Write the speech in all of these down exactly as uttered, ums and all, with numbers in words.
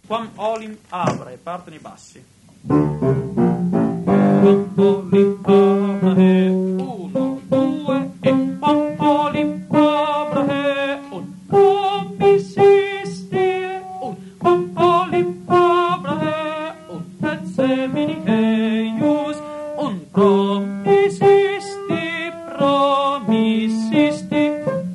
Quam olim abre, partono i bassi. Quam olim abre, uno, due, e quam olim abre, un promisisti, un quam olim abre, un et semini eius, un promisisti, promisisti.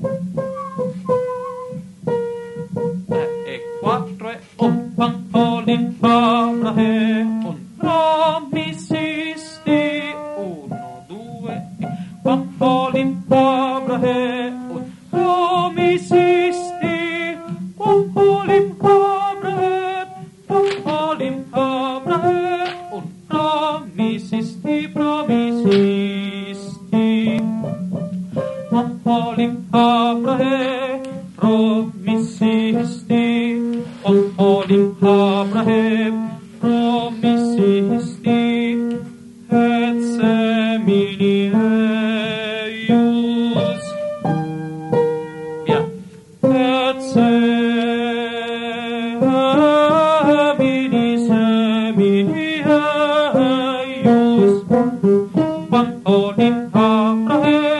E quattro e un quam olim abre, un promisisti, uno, due, e quam olim abre, un promisisti, quam olim abre, quam olim abre, un promisisti, promisisti, quam olim abre, promisisti, quam olim abre, promisisti, et semini eius. Via. Et semini, semini eius. Quam olim abre,